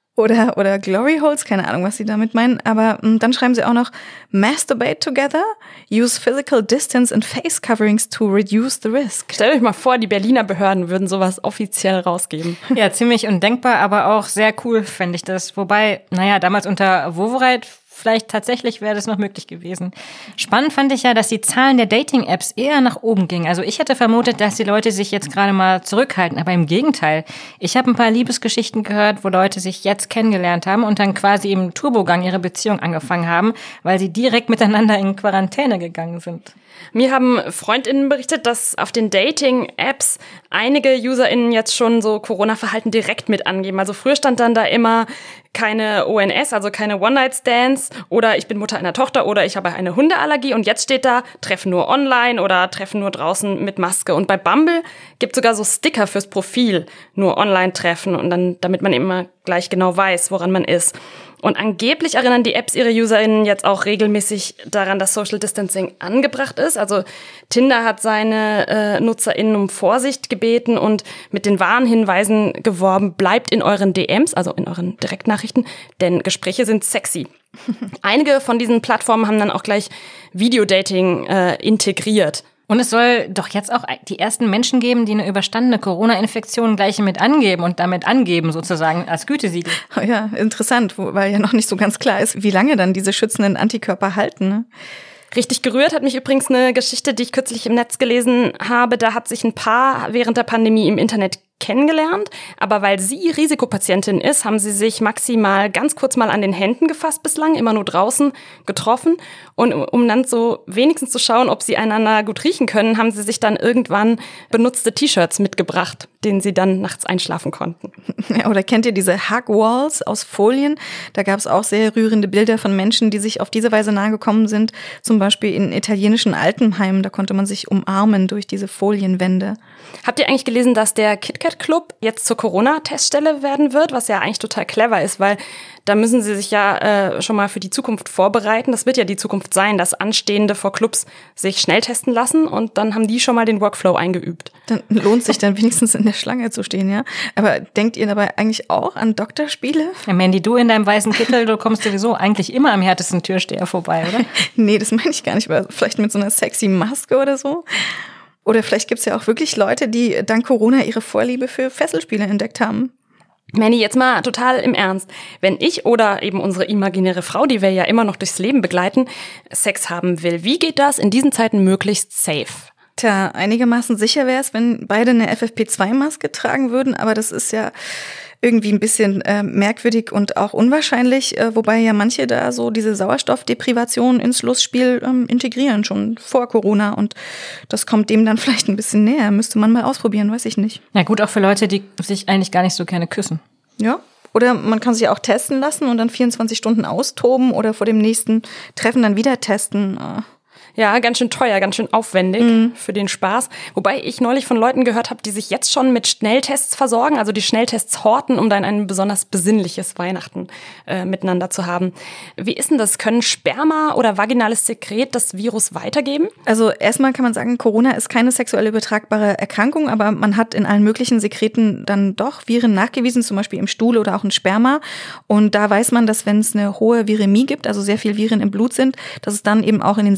Oder Glory Holes, keine Ahnung, was sie damit meinen. Aber dann schreiben sie auch noch, masturbate together, use physical distance and face coverings to reduce the risk. Stellt euch mal vor, die Berliner Behörden würden sowas offiziell rausgeben. Ja, ziemlich undenkbar, aber auch sehr cool, fände ich das. Wobei, damals unter Wowereit vielleicht tatsächlich wäre das noch möglich gewesen. Spannend fand ich ja, dass die Zahlen der Dating-Apps eher nach oben gingen. Also ich hätte vermutet, dass die Leute sich jetzt gerade mal zurückhalten, aber im Gegenteil. Ich habe ein paar Liebesgeschichten gehört, wo Leute sich jetzt kennengelernt haben und dann quasi im Turbogang ihre Beziehung angefangen haben, weil sie direkt miteinander in Quarantäne gegangen sind. Mir haben FreundInnen berichtet, dass auf den Dating-Apps einige UserInnen jetzt schon so Corona-Verhalten direkt mit angeben. Also früher stand dann da immer keine ONS, also keine One-Night-Stands oder ich bin Mutter einer Tochter oder ich habe eine Hundeallergie und jetzt steht da Treffen nur online oder Treffen nur draußen mit Maske. Und bei Bumble gibt es sogar so Sticker fürs Profil, nur Online-Treffen und dann, damit man immer gleich genau weiß, woran man ist. Und angeblich erinnern die Apps ihre UserInnen jetzt auch regelmäßig daran, dass Social Distancing angebracht ist. Also Tinder hat seine NutzerInnen um Vorsicht gebeten und mit den Warnhinweisen geworben, bleibt in euren DMs, also in euren Direktnachrichten, denn Gespräche sind sexy. Einige von diesen Plattformen haben dann auch gleich Videodating integriert. Und es soll doch jetzt auch die ersten Menschen geben, die eine überstandene Corona-Infektion gleich mit angeben und damit angeben sozusagen als Gütesiegel. Oh ja, interessant, weil ja noch nicht so ganz klar ist, wie lange dann diese schützenden Antikörper halten, ne? Richtig gerührt hat mich übrigens eine Geschichte, die ich kürzlich im Netz gelesen habe. Da hat sich ein Paar während der Pandemie im Internet kennengelernt, aber weil sie Risikopatientin ist, haben sie sich maximal ganz kurz mal an den Händen gefasst bislang, immer nur draußen getroffen und um dann so wenigstens zu schauen, ob sie einander gut riechen können, haben sie sich dann irgendwann benutzte T-Shirts mitgebracht, denen sie dann nachts einschlafen konnten. Ja, oder kennt ihr diese Hug-Walls aus Folien? Da gab es auch sehr rührende Bilder von Menschen, die sich auf diese Weise nahegekommen sind, zum Beispiel in italienischen Altenheimen, da konnte man sich umarmen durch diese Folienwände. Habt ihr eigentlich gelesen, dass der KitKat Club jetzt zur Corona-Teststelle werden wird, was ja eigentlich total clever ist, weil da müssen sie sich ja schon mal für die Zukunft vorbereiten. Das wird ja die Zukunft sein, dass Anstehende vor Clubs sich schnell testen lassen und dann haben die schon mal den Workflow eingeübt. Dann lohnt sich dann wenigstens in der Schlange zu stehen, ja? Aber denkt ihr dabei eigentlich auch an Doktorspiele? Ja, Mandy, du in deinem weißen Kittel, du kommst sowieso eigentlich immer am härtesten Türsteher vorbei, oder? Nee, das meine ich gar nicht, aber vielleicht mit so einer sexy Maske oder so. Oder vielleicht gibt's ja auch wirklich Leute, die dank Corona ihre Vorliebe für Fesselspiele entdeckt haben. Manny, jetzt mal total im Ernst. Wenn ich oder eben unsere imaginäre Frau, die wir ja immer noch durchs Leben begleiten, Sex haben will, wie geht das in diesen Zeiten möglichst safe? Tja, einigermaßen sicher wäre es, wenn beide eine FFP2-Maske tragen würden, aber das ist ja irgendwie ein bisschen merkwürdig und auch unwahrscheinlich, wobei ja manche da so diese Sauerstoffdeprivation ins Lustspiel integrieren, schon vor Corona und das kommt dem dann vielleicht ein bisschen näher. Müsste man mal ausprobieren, weiß ich nicht. Ja gut, auch für Leute, die sich eigentlich gar nicht so gerne küssen. Ja, oder man kann sich auch testen lassen und dann 24 Stunden austoben oder vor dem nächsten Treffen dann wieder testen. Ja, ganz schön teuer, ganz schön aufwendig für den Spaß. Wobei ich neulich von Leuten gehört habe, die sich jetzt schon mit Schnelltests versorgen, also die Schnelltests horten, um dann ein besonders besinnliches Weihnachten miteinander zu haben. Wie ist denn das? Können Sperma oder vaginales Sekret das Virus weitergeben? Also erstmal kann man sagen, Corona ist keine sexuell übertragbare Erkrankung, aber man hat in allen möglichen Sekreten dann doch Viren nachgewiesen, zum Beispiel im Stuhl oder auch in Sperma. Und da weiß man, dass wenn es eine hohe Viremie gibt, also sehr viel Viren im Blut sind, dass es dann eben auch in den Sekreten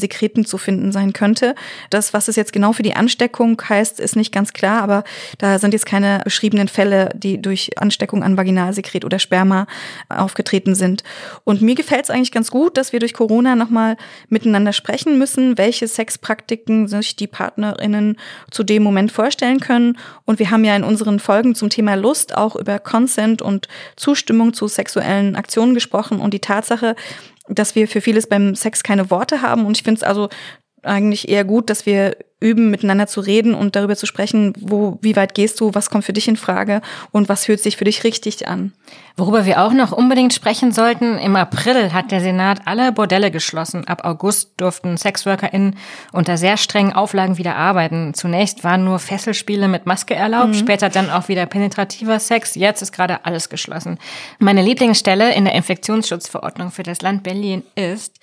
zu finden sein könnte. Das, was es jetzt genau für die Ansteckung heißt, ist nicht ganz klar, aber da sind jetzt keine beschriebenen Fälle, die durch Ansteckung an Vaginalsekret oder Sperma aufgetreten sind. Und mir gefällt es eigentlich ganz gut, dass wir durch Corona nochmal miteinander sprechen müssen, welche Sexpraktiken sich die PartnerInnen zu dem Moment vorstellen können. Und wir haben ja in unseren Folgen zum Thema Lust auch über Consent und Zustimmung zu sexuellen Aktionen gesprochen und die Tatsache, dass wir für vieles beim Sex keine Worte haben. Und ich finde es also eigentlich eher gut, dass wir üben, miteinander zu reden und darüber zu sprechen, wie weit gehst du, was kommt für dich in Frage und was fühlt sich für dich richtig an. Worüber wir auch noch unbedingt sprechen sollten, im April hat der Senat alle Bordelle geschlossen. Ab August durften SexworkerInnen unter sehr strengen Auflagen wieder arbeiten. Zunächst waren nur Fesselspiele mit Maske erlaubt, später dann auch wieder penetrativer Sex. Jetzt ist gerade alles geschlossen. Meine Lieblingsstelle in der Infektionsschutzverordnung für das Land Berlin ist: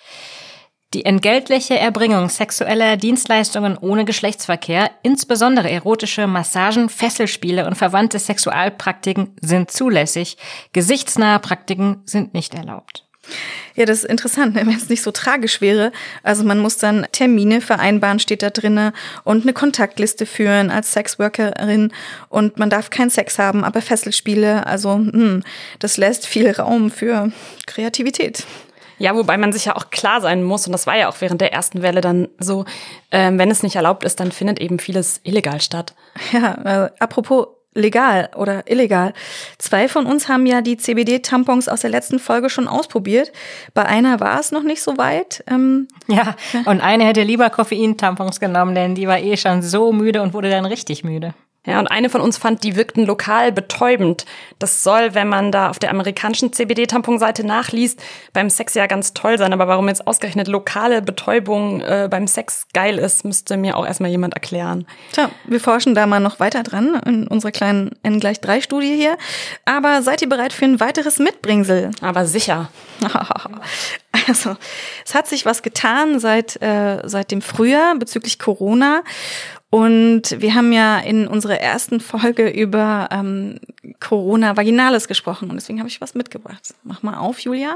Die entgeltliche Erbringung sexueller Dienstleistungen ohne Geschlechtsverkehr, insbesondere erotische Massagen, Fesselspiele und verwandte Sexualpraktiken sind zulässig. Gesichtsnahe Praktiken sind nicht erlaubt. Ja, das ist interessant, wenn es nicht so tragisch wäre. Also man muss dann Termine vereinbaren, steht da drinne, und eine Kontaktliste führen als Sexworkerin, und man darf keinen Sex haben, aber Fesselspiele, also das lässt viel Raum für Kreativität. Ja, wobei man sich ja auch klar sein muss, und das war ja auch während der ersten Welle dann so, wenn es nicht erlaubt ist, dann findet eben vieles illegal statt. Ja, apropos legal oder illegal. 2 von uns haben ja die CBD-Tampons aus der letzten Folge schon ausprobiert. Bei einer war es noch nicht so weit. Ja, und eine hätte lieber Koffein-Tampons genommen, denn die war schon so müde und wurde dann richtig müde. Ja, und eine von uns fand, die wirkten lokal betäubend. Das soll, wenn man da auf der amerikanischen CBD-Tampon-Seite nachliest, beim Sex ja ganz toll sein. Aber warum jetzt ausgerechnet lokale Betäubung beim Sex geil ist, müsste mir auch erstmal jemand erklären. Tja, wir forschen da mal noch weiter dran in unserer kleinen N=3-Studie hier. Aber seid ihr bereit für ein weiteres Mitbringsel? Aber sicher. Also, es hat sich was getan seit dem Frühjahr bezüglich Corona. Und wir haben ja in unserer ersten Folge über Corona Vaginales gesprochen. Und deswegen habe ich was mitgebracht. Mach mal auf, Julia.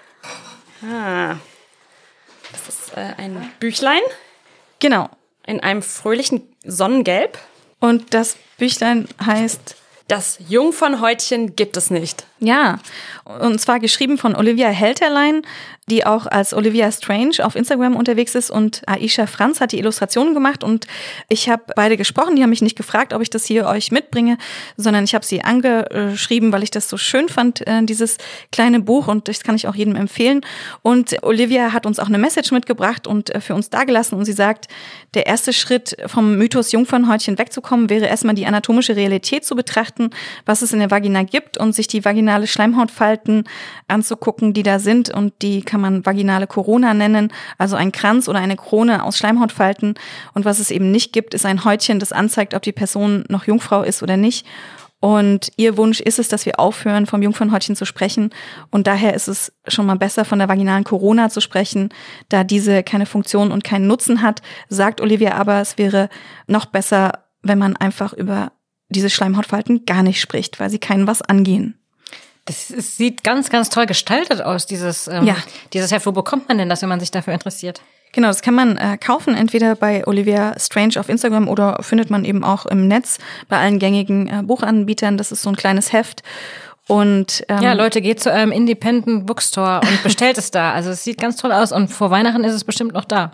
Das ist ein Büchlein. Genau. In einem fröhlichen Sonnengelb. Und das Büchlein heißt: Das Jungfernhäutchen gibt es nicht. Ja, und zwar geschrieben von Olivia Helterlein, die auch als Olivia Strange auf Instagram unterwegs ist, und Aisha Franz hat die Illustrationen gemacht, und ich habe beide gesprochen. Die haben mich nicht gefragt, ob ich das hier euch mitbringe, sondern ich habe sie angeschrieben, weil ich das so schön fand, dieses kleine Buch, und das kann ich auch jedem empfehlen. Und Olivia hat uns auch eine Message mitgebracht und für uns dagelassen, und sie sagt, der erste Schritt vom Mythos Jungfernhäutchen wegzukommen, wäre erstmal die anatomische Realität zu betrachten, was es in der Vagina gibt, und sich die vaginale Schleimhautfalten anzugucken, die da sind, und die kann man vaginale Corona nennen, also ein Kranz oder eine Krone aus Schleimhautfalten. Und was es eben nicht gibt, ist ein Häutchen, das anzeigt, ob die Person noch Jungfrau ist oder nicht. Und ihr Wunsch ist es, dass wir aufhören, vom Jungfernhäutchen zu sprechen. Und daher ist es schon mal besser, von der vaginalen Corona zu sprechen, da diese keine Funktion und keinen Nutzen hat. Sagt Olivia aber, es wäre noch besser, wenn man einfach über diese Schleimhautfalten gar nicht spricht, weil sie keinen was angehen. Das sieht ganz, ganz toll gestaltet aus, dieses Heft. Wo bekommt man denn das, wenn man sich dafür interessiert? Genau, das kann man kaufen, entweder bei Olivia Strange auf Instagram oder findet man eben auch im Netz bei allen gängigen Buchanbietern. Das ist so ein kleines Heft. Und ja, Leute, geht zu eurem Independent Bookstore und bestellt es da. Also es sieht ganz toll aus, und vor Weihnachten ist es bestimmt noch da.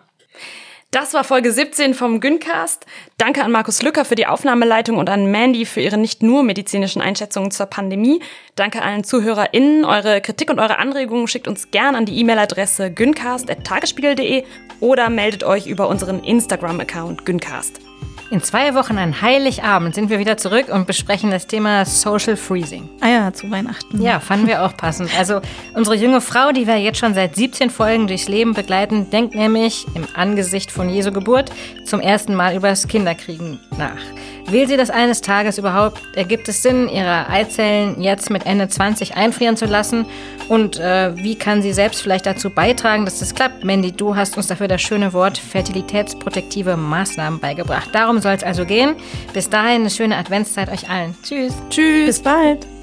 Das war Folge 17 vom Gyncast. Danke an Markus Lücker für die Aufnahmeleitung und an Mandy für ihre nicht nur medizinischen Einschätzungen zur Pandemie. Danke allen ZuhörerInnen. Eure Kritik und eure Anregungen schickt uns gern an die E-Mail-Adresse gyncast@tagesspiegel.de oder meldet euch über unseren Instagram-Account Gyncast. In 2 Wochen an Heiligabend sind wir wieder zurück und besprechen das Thema Social Freezing. Ah ja, zu Weihnachten. Ja, fanden wir auch passend. Also unsere junge Frau, die wir jetzt schon seit 17 Folgen durchs Leben begleiten, denkt nämlich im Angesicht von Jesu Geburt zum ersten Mal über das Kinderkriegen nach. Will sie das eines Tages überhaupt? Ergibt es Sinn, ihre Eizellen jetzt mit Ende 20 einfrieren zu lassen? Und wie kann sie selbst vielleicht dazu beitragen, dass das klappt? Mandy, du hast uns dafür das schöne Wort fertilitätsprotektive Maßnahmen beigebracht. Darum soll es also gehen. Bis dahin eine schöne Adventszeit euch allen. Tschüss. Tschüss. Bis bald.